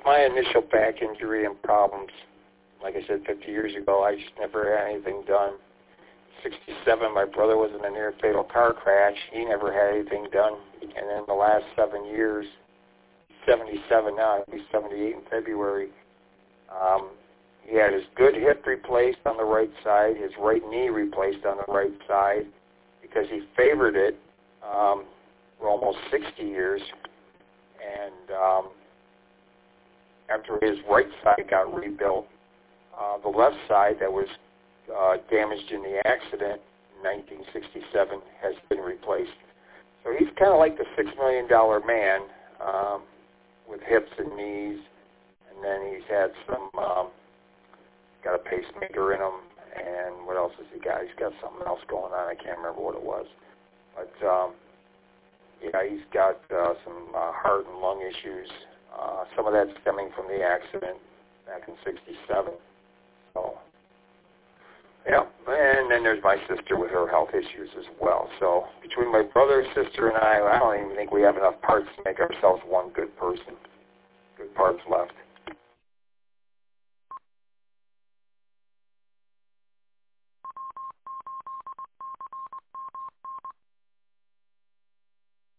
my initial back injury and problems, like I said, 50 years ago, I just never had anything done. 67, my brother was in a near-fatal car crash. He never had anything done. And then the last 7 years, 77 now, he'll be 78 in February. He had his good hip replaced on the right side, his right knee replaced on the right side, because he favored it for almost 60 years. And after his right side got rebuilt, the left side that was damaged in the accident in 1967 has been replaced. So he's kind of like the $6 million man with hips and knees, and then he's had some, got a pacemaker in him, and what else has he got? He's got something else going on. I can't remember what it was. But, yeah, he's got some heart and lung issues. Some of that's stemming from the accident back in 67. So, yeah, and then there's my sister with her health issues as well. So between my brother, sister, and I don't even think we have enough parts to make ourselves one good person. Good parts left.